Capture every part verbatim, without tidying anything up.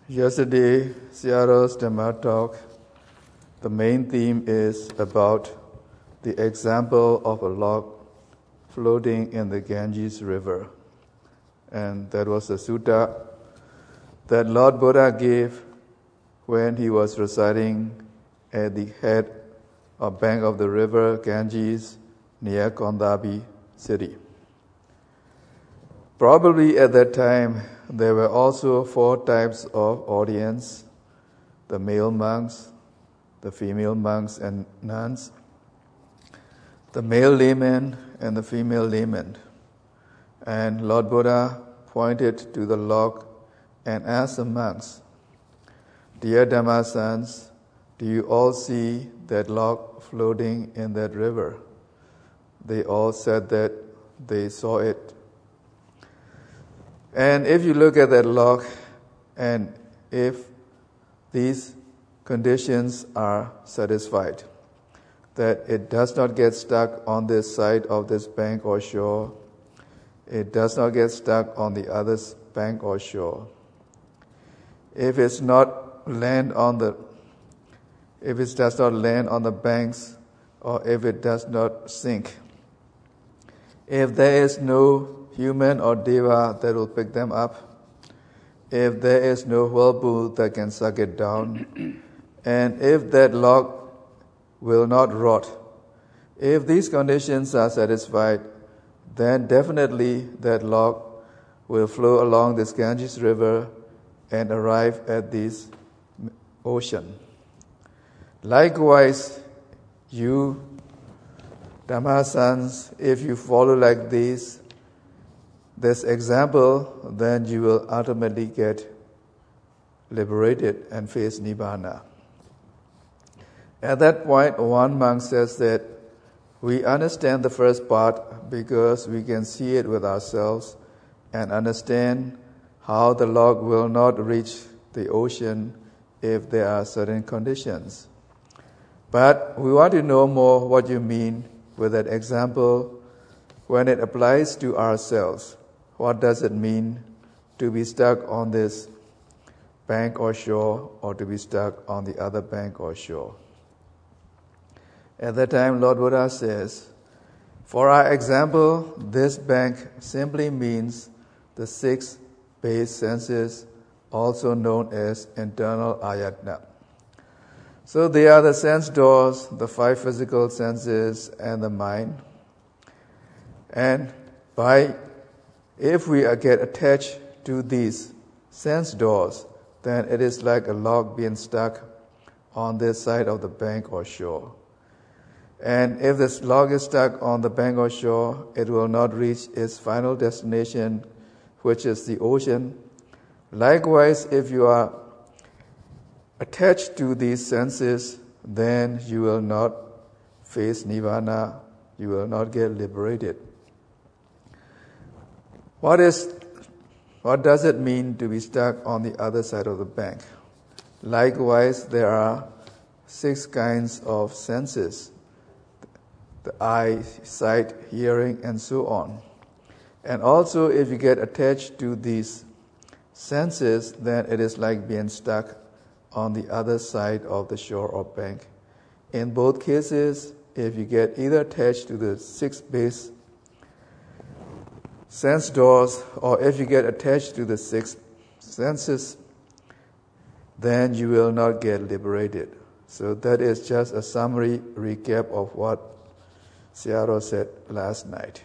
Yesterday, Seattle's Dhamma talk, the main theme is about the example of a log floating in the Ganges River. And that was the sutta that Lord Buddha gave when he was residing at the head or bank of the river Ganges near Kondabi city. Probably at that time, there were also four types of audience: the male monks, the female monks and nuns, the male laymen and the female laymen. And Lord Buddha pointed to the log and asked the monks, "Dear Dhamma sons, do you all see that log floating in that river?" They all said that they saw it. And if you look at that log, and if these conditions are satisfied, that it does not get stuck on this side of this bank or shore, it does not get stuck on the other bank or shore. If it's not land on the, if it does not land on the banks, or if it does not sink, if there is no human or deva that will pick them up, if there is no whirlpool that can suck it down, and if that log will not rot, if these conditions are satisfied, then definitely that log will flow along this Ganges River and arrive at this ocean. Likewise, you Dhamma sons, if you follow like this, this example, then you will ultimately get liberated and face Nibbana. At that point, one monk says that we understand the first part because we can see it with ourselves and understand how the log will not reach the ocean if there are certain conditions. But we want to know more what you mean with that example when it applies to ourselves. What does it mean to be stuck on this bank or shore, or to be stuck on the other bank or shore? At that time, Lord Buddha says, for our example, this bank simply means the six base senses, also known as internal ayatana. So they are the sense doors, the five physical senses, and the mind. And by if we get attached to these sense doors, then it is like a log being stuck on this side of the bank or shore. And if this log is stuck on the bank or shore, it will not reach its final destination, which is the ocean. Likewise, if you are attached to these senses, then you will not face Nirvana, you will not get liberated. What is, what does it mean to be stuck on the other side of the bank? Likewise, there are six kinds of senses: the eye, sight, hearing, and so on. And also, if you get attached to these senses, then it is like being stuck on the other side of the shore or bank. In both cases, if you get either attached to the six base sense doors, or if you get attached to the six senses, then you will not get liberated. So that is just a summary recap of what Seattle said last night.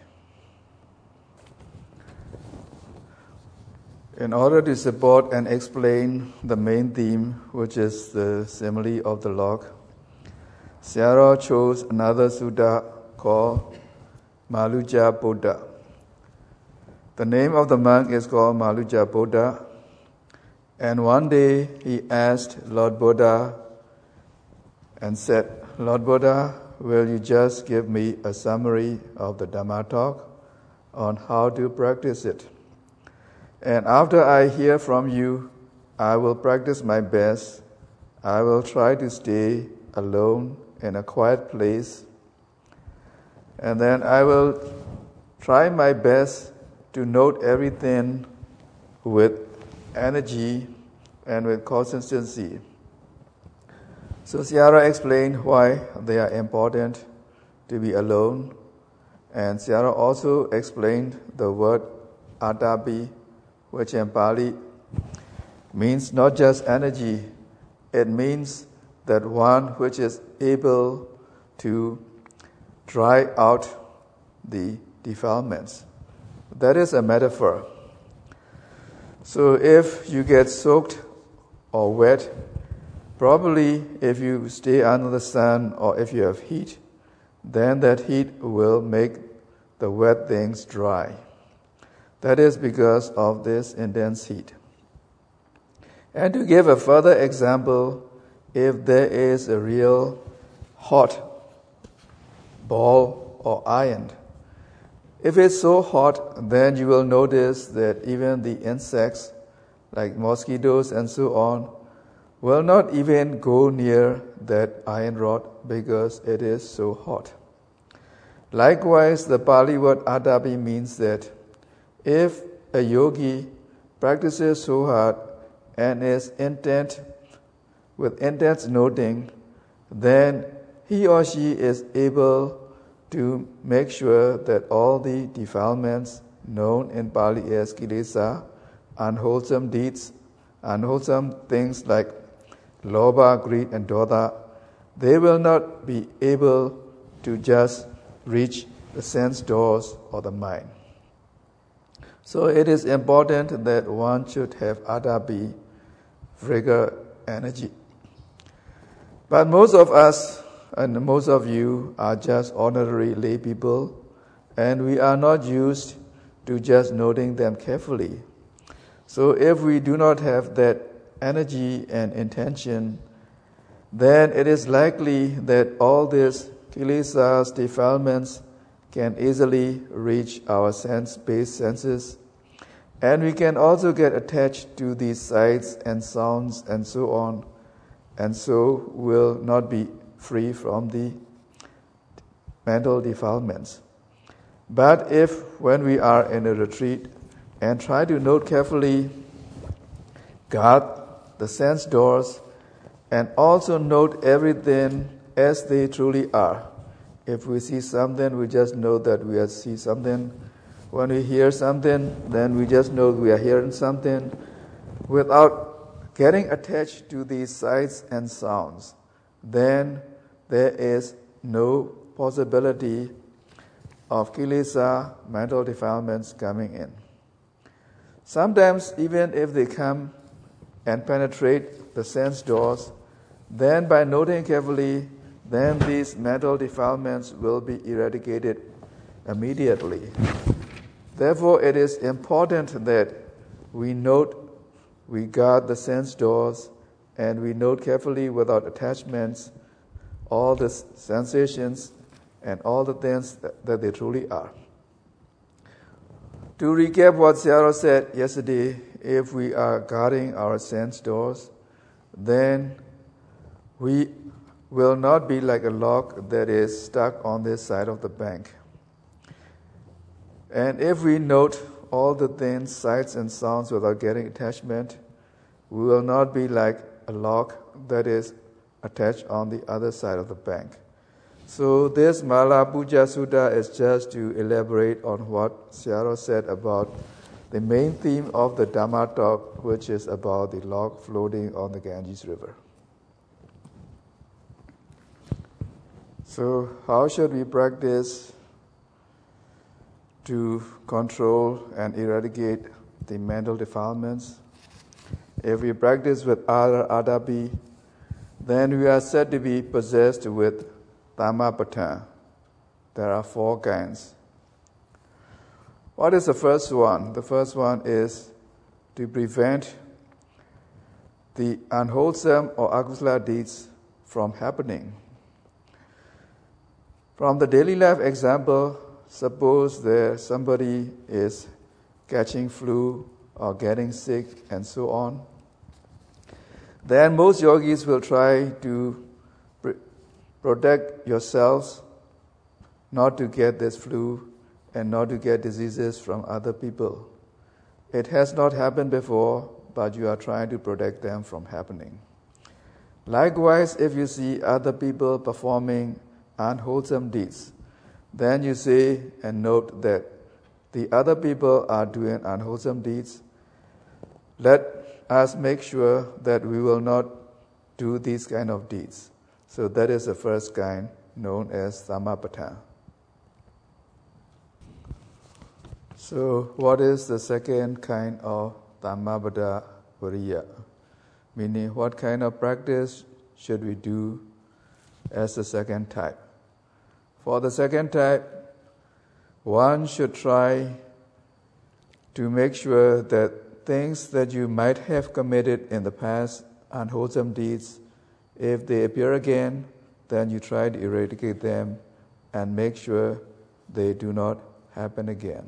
In order to support and explain the main theme, which is the simile of the log, Seattle chose another sutta called Maluja Buddha. The name of the monk is called Maluja Buddha, and one day he asked Lord Buddha and said, "Lord Buddha, will you just give me a summary of the Dhamma talk on how to practice it? And after I hear from you, I will practice my best. I will try to stay alone in a quiet place, and then I will try my best to note everything with energy and with consistency. So Sayadaw explained why they are important to be alone, and Sayadaw also explained the word Atapi, which in Pali means not just energy, it means that one which is able to dry out the defilements. That is a metaphor. So if you get soaked or wet, probably if you stay under the sun or if you have heat, then that heat will make the wet things dry. That is because of this intense heat. And to give a further example, if there is a real hot ball or iron, if it's so hot, then you will notice that even the insects, like mosquitoes and so on, will not even go near that iron rod because it is so hot. Likewise, the Pali word Atapi means that if a yogi practices so hard and is intent with intense noting, then he or she is able to make sure that all the defilements known in Pali as kilesa, unwholesome deeds, unwholesome things like lobha, greed, and dodha, they will not be able to just reach the sense doors or the mind. So it is important that one should have Atapi, vigor, energy. But most of us and most of you are just ordinary lay people, and we are not used to just noting them carefully. So if we do not have that energy and intention, then it is likely that all these kilesas, defilements, can easily reach our sense-based senses, and we can also get attached to these sights and sounds and so on, and so will not be free from the mental defilements. But if when we are in a retreat and try to note carefully, guard the sense doors, and also note everything as they truly are. If we see something, we just know that we are see something. When we hear something, then we just know we are hearing something without getting attached to these sights and sounds. Then there is no possibility of kilesa, mental defilements coming in. Sometimes even if they come and penetrate the sense doors, then by noting carefully, then these mental defilements will be eradicated immediately. Therefore, it is important that we note, we guard the sense doors, and we note carefully without attachments all the sensations and all the things that, that they truly are. To recap what Sayadaw said yesterday, if we are guarding our sense doors, then we will not be like a log that is stuck on this side of the bank. And if we note all the things, sights and sounds without getting attachment, we will not be like a log that is attached on the other side of the bank. So this Mala Puja Sutta is just to elaborate on what Sayadaw said about the main theme of the Dhamma talk, which is about the log floating on the Ganges River. So how should we practice to control and eradicate the mental defilements? If we practice with Atapi, then we are said to be possessed with Dhammapatthana. There are four kinds. What is the first one? The first one is to prevent the unwholesome or akusala deeds from happening. From the daily life example, suppose that somebody is catching flu or getting sick and so on. Then most yogis will try to pr- protect yourselves not to get this flu and not to get diseases from other people. It has not happened before, but you are trying to protect them from happening. Likewise, if you see other people performing unwholesome deeds, then you say and note that the other people are doing unwholesome deeds. Let us make sure that we will not do these kind of deeds. So that is the first kind, known as Sammapatthana. So what is the second kind of Dhammapada Viriya? Meaning, what kind of practice should we do as the second type? For the second type, one should try to make sure that things that you might have committed in the past, unwholesome deeds, if they appear again, then you try to eradicate them and make sure they do not happen again.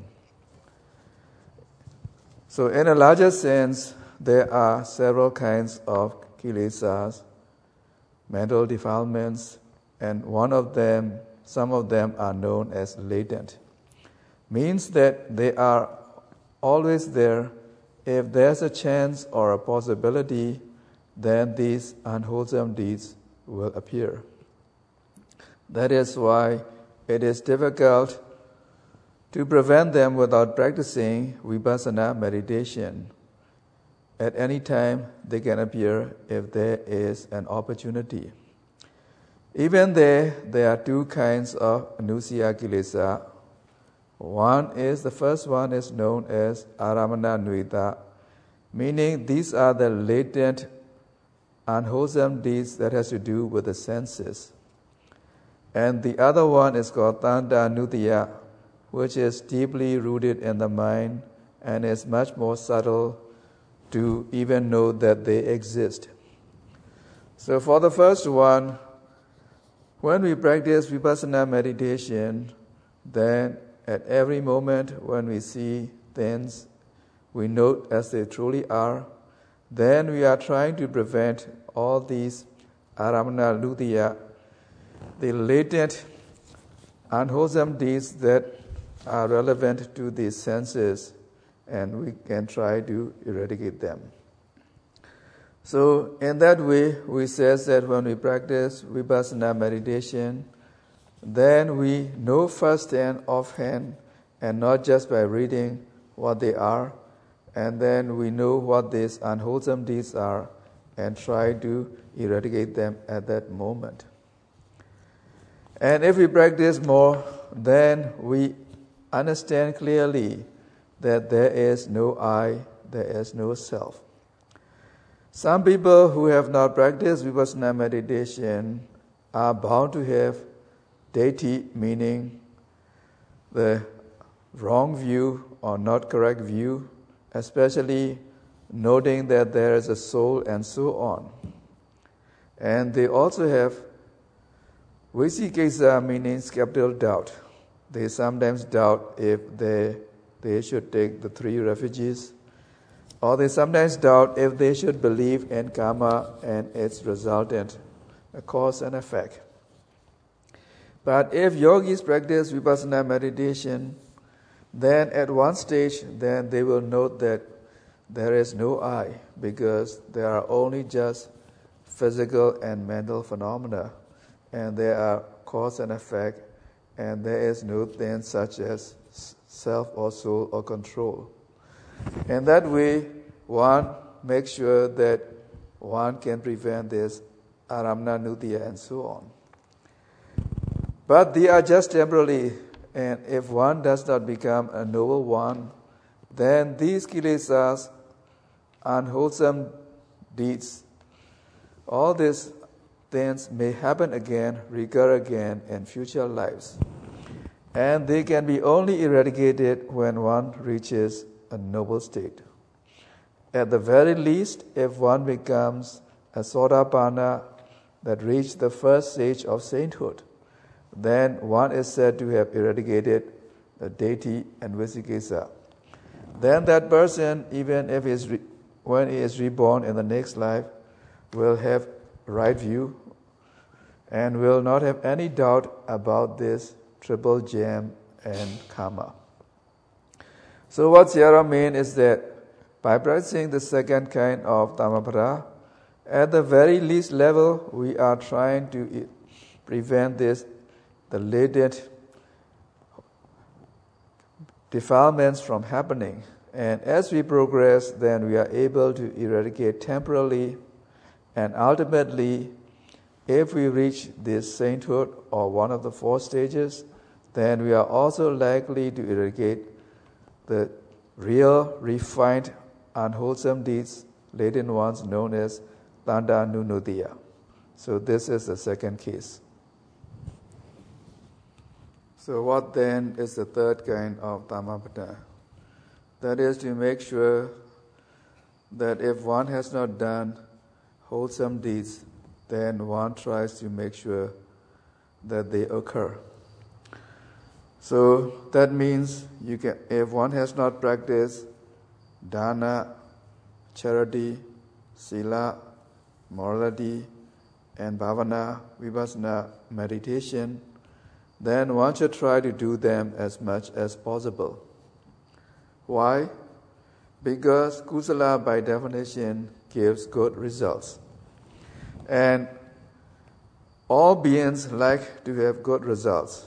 So in a larger sense, there are several kinds of kilesas, mental defilements, and one of them, some of them are known as latent. Means that they are always there. If there's a chance or a possibility, then these unwholesome deeds will appear. That is why it is difficult to prevent them without practicing vipassana meditation. At any time, they can appear if there is an opportunity. Even there, there are two kinds of anussaya kilesa. One is, the first one is known as aramana nuita, meaning these are the latent, unwholesome deeds that has to do with the senses. And the other one is called tanda nuttiya, which is deeply rooted in the mind and is much more subtle to even know that they exist. So for the first one, when we practice vipassana meditation, then at every moment when we see things, we note as they truly are, then we are trying to prevent all these aramana nuttiya, the latent, unwholesome deeds that are relevant to these senses, and we can try to eradicate them. So in that way, we say that when we practice vipassana meditation, then we know firsthand, offhand, and not just by reading what they are, and then we know what these unwholesome deeds are and try to eradicate them at that moment. And if we practice more, then we understand clearly that there is no I, there is no self. Some people who have not practiced vipassana meditation are bound to have deity, meaning the wrong view or not correct view, especially noting that there is a soul and so on. And they also have vicikesa, meaning skeptical doubt. They sometimes doubt if they, they should take the three refuges, or they sometimes doubt if they should believe in karma and its resultant, a cause and effect. But if yogis practice vipassana meditation, then at one stage, then they will note that there is no I, because there are only just physical and mental phenomena, and there are cause and effect, and there is no thing such as self or soul or control. In that way, one makes sure that one can prevent this aramana nuttiya and so on. But they are just temporarily, and if one does not become a noble one, then these kilesas, unwholesome deeds, all these things may happen again, recur again in future lives. And they can be only eradicated when one reaches a noble state. At the very least, if one becomes a Sotapanna that reached the first stage of sainthood, then one is said to have eradicated the deity and vicikesa. Then that person, even if he is re- when he is reborn in the next life, will have right view and will not have any doubt about this triple gem and karma. So what Sierra means is that By practicing the second kind of Dhammapada, at the very least level, we are trying to prevent this, the latent defilements from happening. And as we progress, then we are able to eradicate temporarily, and ultimately, if we reach this sainthood or one of the four stages, then we are also likely to eradicate the real, refined, unwholesome deeds, latent ones known as Tanda Nunodiya. So this is the second case. So what then is the third kind of Dhammapada? That is to make sure that if one has not done wholesome deeds, then one tries to make sure that they occur. So that means you can, if one has not practiced dana, charity, sila, morality, and bhavana, vipassana, meditation, then one should try to do them as much as possible. Why? Because kusala by definition gives good results. And all beings like to have good results.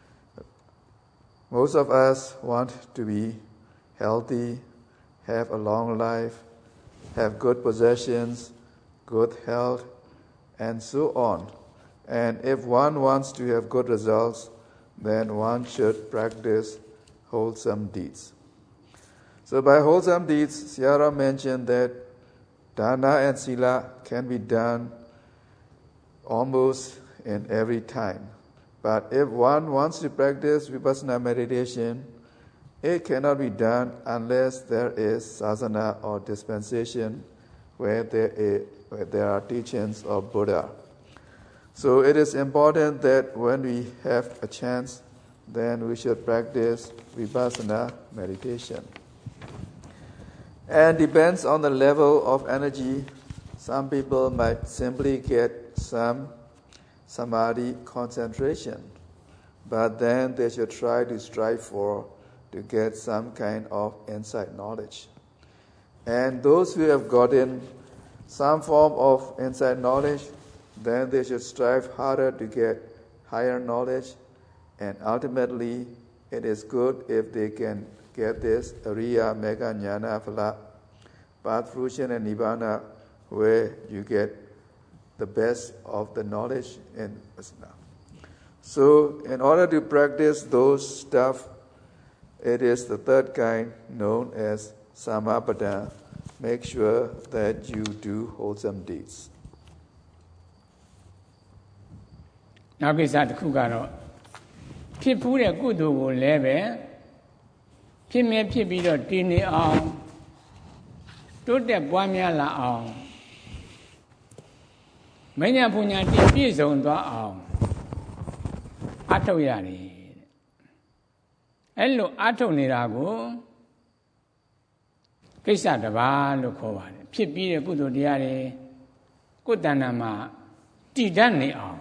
Most of us want to be healthy, have a long life, have good possessions, good health, and so on. And if one wants to have good results, then one should practice wholesome deeds. So by wholesome deeds, Sayadaw mentioned that dana and sila can be done almost in every time. But if one wants to practice vipassana meditation, it cannot be done unless there is sasana or dispensation where there, is, where there are teachings of Buddha. So it is important that when we have a chance, then we should practice vipassana meditation. And depends on the level of energy. Some people might simply get some samadhi concentration, but then they should try to strive for to get some kind of insight knowledge. And those who have gotten some form of insight knowledge, then they should strive harder to get higher knowledge, and ultimately it is good if they can get this Ariya Mega Jnana Phala, path fruition and Nibbana, where you get the best of the knowledge in Vipassana. So in order to practice those stuff, it is the third kind known as Sammapada. Make sure that you do wholesome deeds. နောက်ကိစ္စတစ်ခုကတော့ဖြစ်ဖူးတဲ့ကုသိုလ်ကိုလည်းပဲဖြစ်မြဲဖြစ်ပြီးတော့တည်နေအောင်တိုးတက်ပွားများလာအောင်မဉ္ဇဉ်ပူညာတည်ပြည့်စုံသွားအောင်အထောက်ရတယ်အဲ့လိုအထောက်နေတာကိုကိစ္စတစ်ပါးလို့ခေါ်ပါတယ်ဖြစ်ပြီးတဲ့ကုသိုလ်တရားတွေကိုယ်တဏ္ဍာမှာတည်တတ်နေအောင်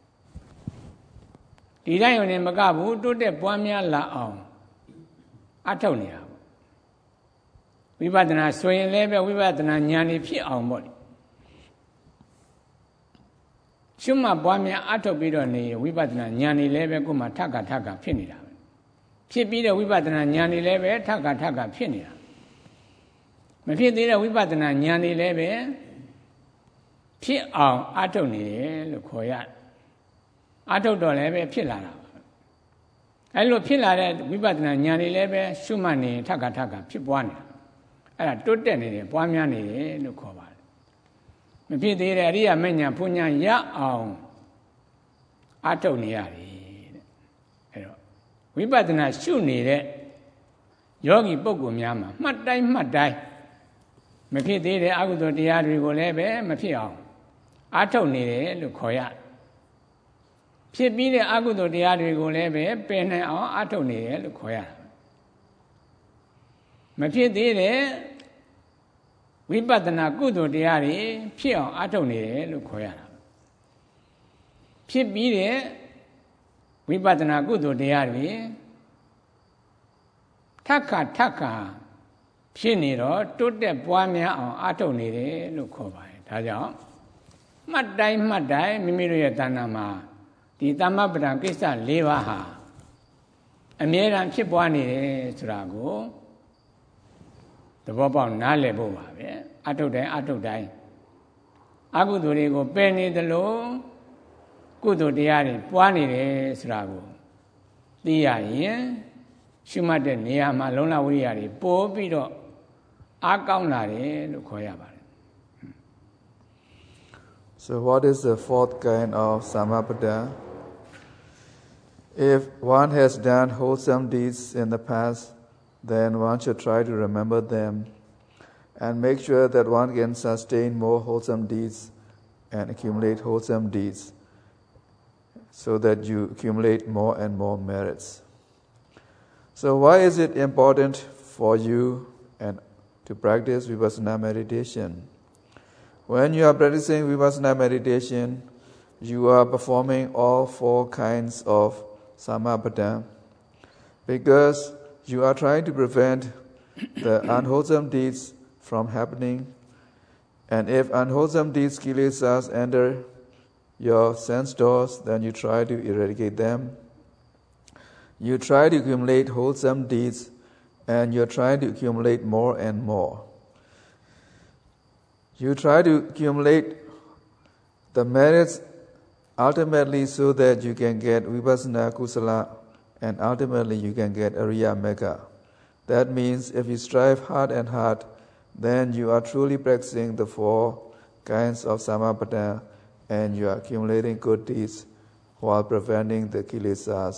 ဒီတိုင်းဝင်မကဘူးတိုးတက်ပွားများလာအောင်အထောက်နေတာပေါ့ဝိပဿနာဆိုရင်လည်းပဲဝိပဿနာဉာဏ်นี่ဖြစ်အောင်ပေါ့ရှုမှတ်ပွားများအထောက်ပြီးတော့နေဝိပဿနာဉာဏ်นี่လည်းပဲကိုယ်မှာထပ်ကထပ်ကဖြစ်နေတာပဲဖြစ်ပြီးတဲ့ဝိပဿနာဉာဏ်นี่လည်းပဲထပ်ကထပ်ကဖြစ်နေတာမဖြစ်သေးတဲ့ဝိပဿနာဉာဏ်นี่လည်းပဲဖြစ်အောင်အထောက်နေတယ်လို့ခေါ်ရတယ်အထုတ်တော့လည်းပဲဖြစ်လာတာပါအဲ့လိုဖြစ်လာတဲ့ဝိပဿနာဉာဏ်တွေလည်းပဲရှုမှတ်နေထပ်ကထပ်ကဖြစ်ပွားနေတာအဲ့ဒါတိုးတက်နေတယ်ပွားများနေတယ်လို့ခေါ်ပါတယ်မဖြစ်သေးတဲ့အရိယာမဉ္ဇဉ်ဘုံညာရအောင်အထုတ်နေရတယ်တဲ့အဲ့တော့ဝိပဿနာရှုနေတဲ့ယောဂီပုဂ္ဂိုလ်များမှာမှတ်တိုင်းမှတ်တိုင်းမဖြစ်သေးတဲ့အကုသိုလ်တရားတွေကိုလည်းပဲမဖြစ်အောင်အထုတ်နေတယ်လို့ခေါ်ရတယ်ဖြစ်ပြီးတဲ့အကုသိုလ်တရားတွေကိုလည်းပဲပယ်နိုင်အောင်အထုတ်နေတယ်လို့ခေါ်ရတာမဖြစ်သေးတဲ့ဝိပဿနာကုသိုလ်တရားတွေဖြစ်အောင်အထုတ်နေတယ်လို့ခေါ်ရတာဖြစ်ပြီးတဲ့ဝိပဿနာကုသိုလ်တရားတွေထပ်ခါထပ်ခါဖြစ်နေတော့တိုးတက်ပွားများအောင်အားထုတ်နေတယ်လို့ခေါ်ပါတယ်ဒါကြောင့်မှတ်တိုင်းမှတ်တိုင်းမိမိတို့ရဲ့တဏ္ဍာမှာဒီသမ္မပဒံကိစ္စ၄ပါးဟာအမြဲတမ်းဖြစ်ပွားနေတယ်ဆိုတာကိုသဘောပေါက်နားလည်ဖို့ပါပဲအထုတ်တိုင်းအထုတ်တိုင်းအကုသိုလ်တွေကိုပယ်နေသလိုကုသိုလ်တရားတွေပွားနေတယ်ဆိုတာကိုသိရရင်ရှုမှတ်တဲ့နေရာမှာလုံလဝိရိယတွေပို့ပြီးတော့အားကောင်းလာတယ်လို့ခေါ်ရပါတယ် So what is the fourth kind of samappada? If one has done wholesome deeds in the past, then one should try to remember them and make sure that one can sustain more wholesome deeds and accumulate wholesome deeds so that you accumulate more and more merits. So why is it important for you and to practice vipassana meditation? When you are practicing vipassana meditation, you are performing all four kinds of samappada because you are trying to prevent the unwholesome deeds from happening. And if unwholesome deeds, kilesas, enter your sense doors, then you try to eradicate them. You try to accumulate wholesome deeds, and you're trying to accumulate more and more. You try to accumulate the merits ultimately so that you can get vipassana kusala and ultimately you can get Ariya Magga. That means if you strive hard and hard, then you are truly practicing the four kinds of samappada and you are accumulating good deeds while preventing the kilesas.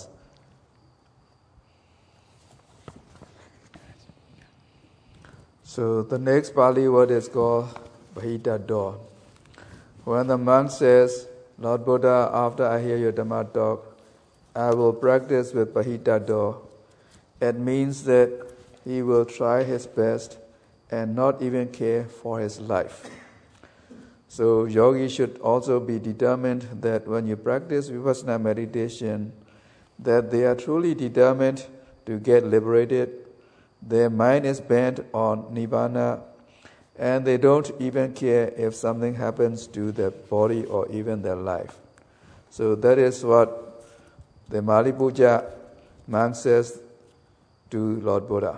So the next Pali word is called Bahitado. When the monk says, Lord Buddha, after I hear your Dhamma talk, I will practice with Bahitado, it means that he will try his best and not even care for his life. So yogis should also be determined that when you practice vipassana meditation, that they are truly determined to get liberated. Their mind is bent on Nibbana, and they don't even care if something happens to their body or even their life. So that is what the Mali Puja monk says to Lord Buddha.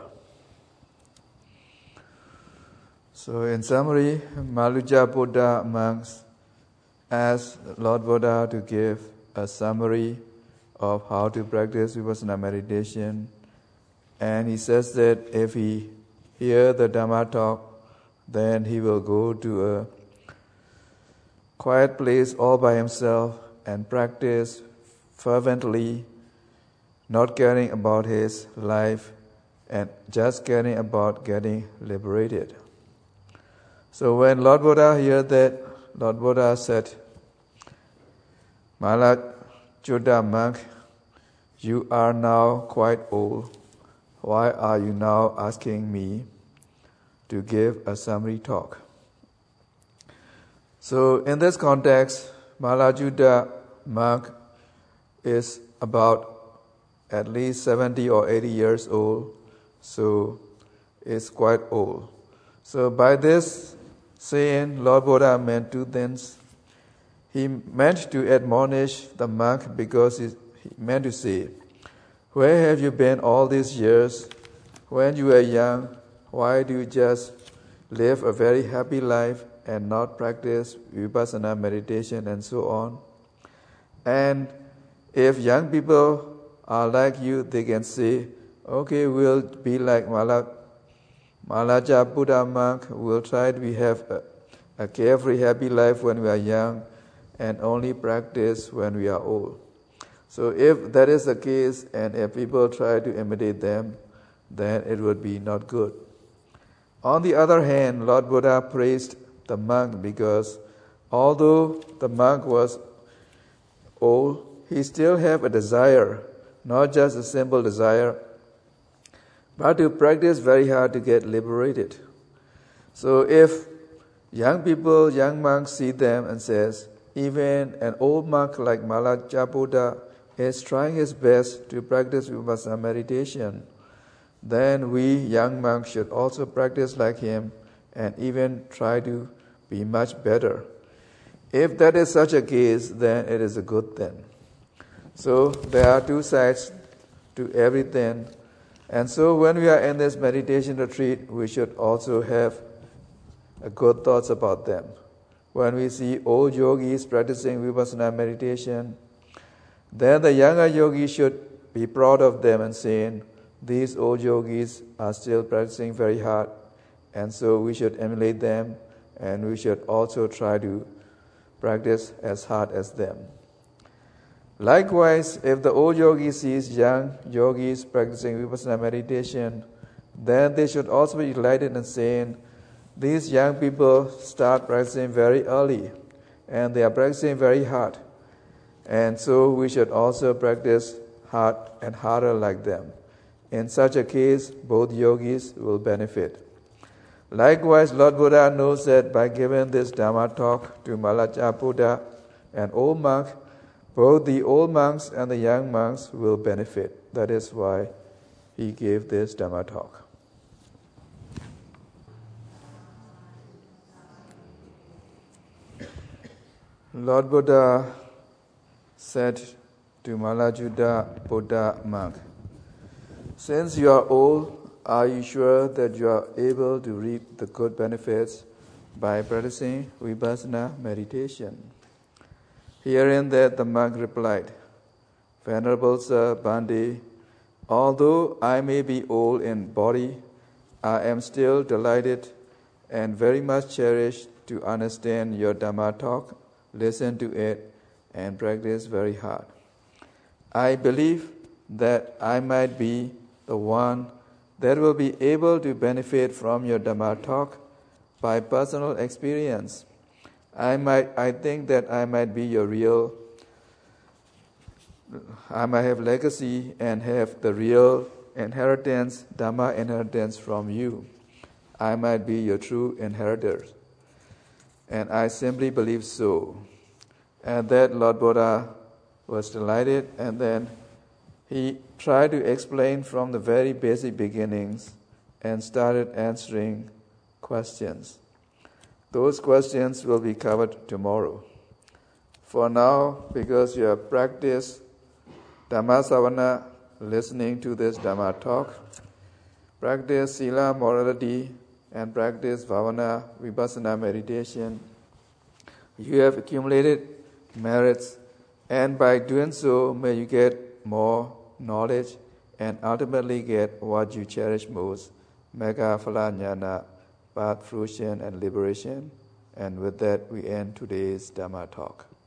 So in summary, Maluja Buddha monks asked Lord Buddha to give a summary of how to practice vipassana meditation. And he says that if he hear the Dhamma talk, then he will go to a quiet place all by himself and practice fervently, not caring about his life and just caring about getting liberated. So when Lord Buddha heard that, Lord Buddha said, Malachuddha monk, you are now quite old. Why are you now asking me to give a summary talk? So in this context, Malachuddha monk is about at least seventy or eighty years old, so is quite old. So by this saying, Lord Buddha meant two things. He meant to admonish the monk because he meant to say, where have you been all these years? When you were young, why do you just live a very happy life and not practice vipassana meditation and so on? And if young people are like you, they can say, okay, we'll be like Malak. Malaja Buddha monk will try to have a, a carefree, happy life when we are young and only practice when we are old. So if that is the case and if people try to imitate them, then it would be not good. On the other hand, Lord Buddha praised the monk because although the monk was old, he still had a desire, not just a simple desire, but to practice very hard to get liberated. So if young people, young monks see them and says, even an old monk like Malacha Buddha is trying his best to practice vipassana meditation, then we young monks should also practice like him and even try to be much better. If that is such a case, then it is a good thing. So there are two sides to everything. And so when we are in this meditation retreat, we should also have a good thoughts about them. When we see old yogis practicing vipassana meditation, then the younger yogis should be proud of them and saying, these old yogis are still practicing very hard, and so we should emulate them, and we should also try to practice as hard as them. Likewise, if the old yogi sees young yogis practicing vipassana meditation, then they should also be delighted in saying, these young people start practicing very early, and they are practicing very hard. And so we should also practice hard and harder like them. In such a case, both yogis will benefit. Likewise, Lord Buddha knows that by giving this Dhamma talk to Malachaputa, an old monk, both the old monks and the young monks will benefit. That is why he gave this Dhamma talk. Lord Buddha said to Malachuta Buddha monk, since you are old, are you sure that you are able to reap the good benefits by practicing vipassana meditation? Hearing that, the monk replied, Venerable Sir Bhante, although I may be old in body, I am still delighted and very much cherished to understand your Dhamma talk, listen to it, and practice very hard. I believe that I might be the one that will be able to benefit from your Dhamma talk by personal experience. I might, I think that I might be your real, I might have legacy and have the real inheritance, Dhamma inheritance from you. I might be your true inheritor. And I simply believe so. And that Lord Buddha was delighted, and then he tried to explain from the very basic beginnings and started answering questions. Those questions will be covered tomorrow. For now, because you have practiced Dhamma Savana, listening to this Dhamma talk, practice Sila, morality, and practice Bhavana, Vipassana meditation, you have accumulated merits, and by doing so, may you get more knowledge and ultimately get what you cherish most, Magga Phala Jnana, path, fruition, and liberation. And with that, we end today's Dhamma talk.